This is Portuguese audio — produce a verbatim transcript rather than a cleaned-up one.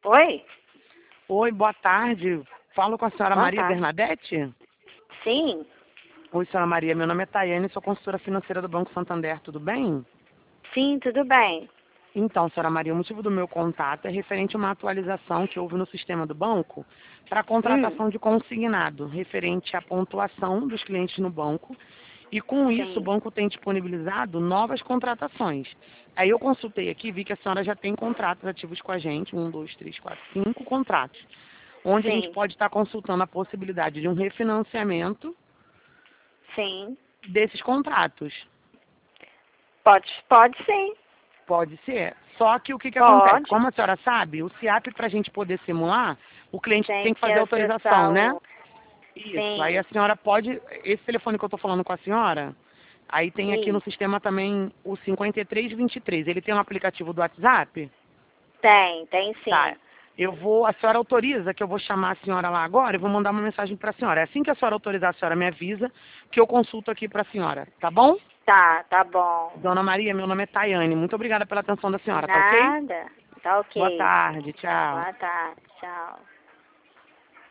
Oi? Oi, boa tarde. Falo com a senhora Boa Maria tarde. Bernadette? Sim, Oi, senhora Maria. Meu nome é Tayane, sou consultora financeira do Banco Santander. Tudo bem? sim, tudo bem. Então, senhora Maria, o motivo do meu contato é referente a uma atualização que houve no sistema do banco para a Hum, contratação de consignado, referente à pontuação dos clientes no banco. E com isso, o sim, banco tem disponibilizado novas contratações. Aí eu consultei aqui e vi que a senhora já tem contratos ativos com a gente, um, dois, três, quatro, cinco contratos, onde a gente sim, pode estar consultando a possibilidade de um refinanciamento sim. desses contratos. Pode, pode sim, Pode ser. Só que o que, que acontece? pode. Como a senhora sabe, o SIAP, para a gente poder simular, o cliente Tem tem que que fazer autorização, acessar né? o... Isso. Aí Sim, a senhora pode. Esse telefone que eu estou falando com a senhora, aí tem aqui no isso. sistema também o cinquenta e três vinte e três. Ele tem um aplicativo do WhatsApp? Tem, tem Tá. sim. Eu vou. A senhora autoriza que eu vou chamar a senhora lá agora e vou mandar uma mensagem para a senhora. Assim que a senhora autorizar, a senhora me avisa que eu consulto aqui para a senhora. Tá bom? Tá, tá bom. Dona Maria, meu nome é Tayane. Muito obrigada pela atenção da senhora, tá ok? Nada. Tá Boa ok. tarde, tchau. Boa tarde, tchau.